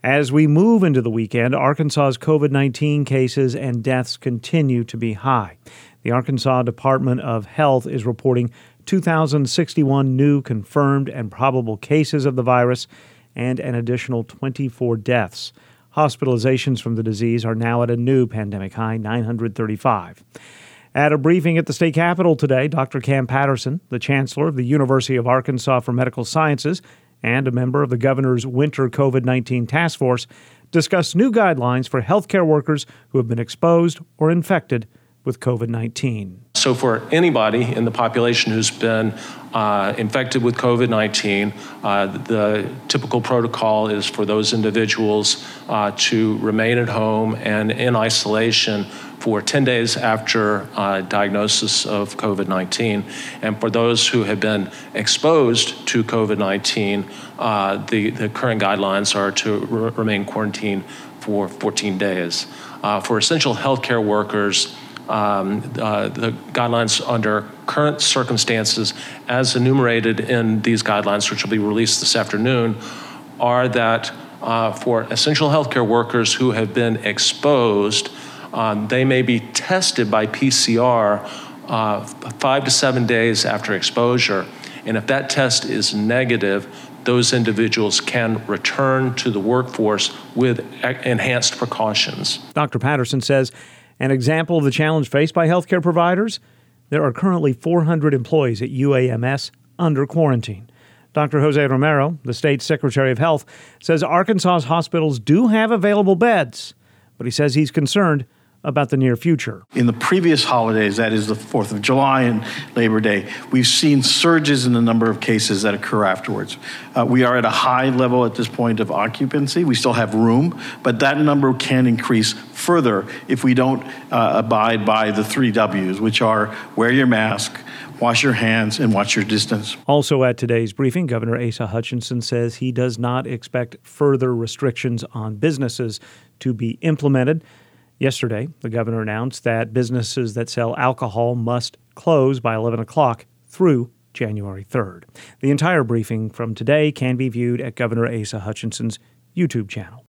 As we move into the weekend, Arkansas's COVID-19 cases and deaths continue to be high. The Arkansas Department of Health is reporting 2,061 new confirmed and probable cases of the virus and an additional 24 deaths. Hospitalizations from the disease are now at a new pandemic high, 935. At a briefing at the state capitol today, Dr. Cam Patterson, the chancellor of the University of Arkansas for Medical Sciences and a member of the governor's winter COVID-19 task force, discussed new guidelines for healthcare workers who have been exposed or infected with COVID-19. So for anybody in the population who's been infected with COVID-19, the typical protocol is for those individuals to remain at home and in isolation for 10 days after diagnosis of COVID-19. And for those who have been exposed to COVID-19, the current guidelines are to remain quarantined for 14 days. For essential healthcare workers, the guidelines under current circumstances, as enumerated in these guidelines, which will be released this afternoon, are that for essential healthcare workers who have been exposed, they may be tested by PCR 5 to 7 days after exposure. And if that test is negative, those individuals can return to the workforce with enhanced precautions. Dr. Patterson says an example of the challenge faced by healthcare providers, there are currently 400 employees at UAMS under quarantine. Dr. Jose Romero, the state's Secretary of Health, says Arkansas's hospitals do have available beds, but he says he's concerned about the near future. In the previous holidays, that is the 4th of July and Labor Day, we've seen surges in the number of cases that occur afterwards. We are at a high level at this point of occupancy. We still have room, but that number can increase further if we don't abide by the 3 W's, which are wear your mask, wash your hands, and watch your distance. Also at today's briefing, Governor Asa Hutchinson says he does not expect further restrictions on businesses to be implemented. Yesterday, the governor announced that businesses that sell alcohol must close by 11 o'clock through January 3rd. The entire briefing from today can be viewed at Governor Asa Hutchinson's YouTube channel.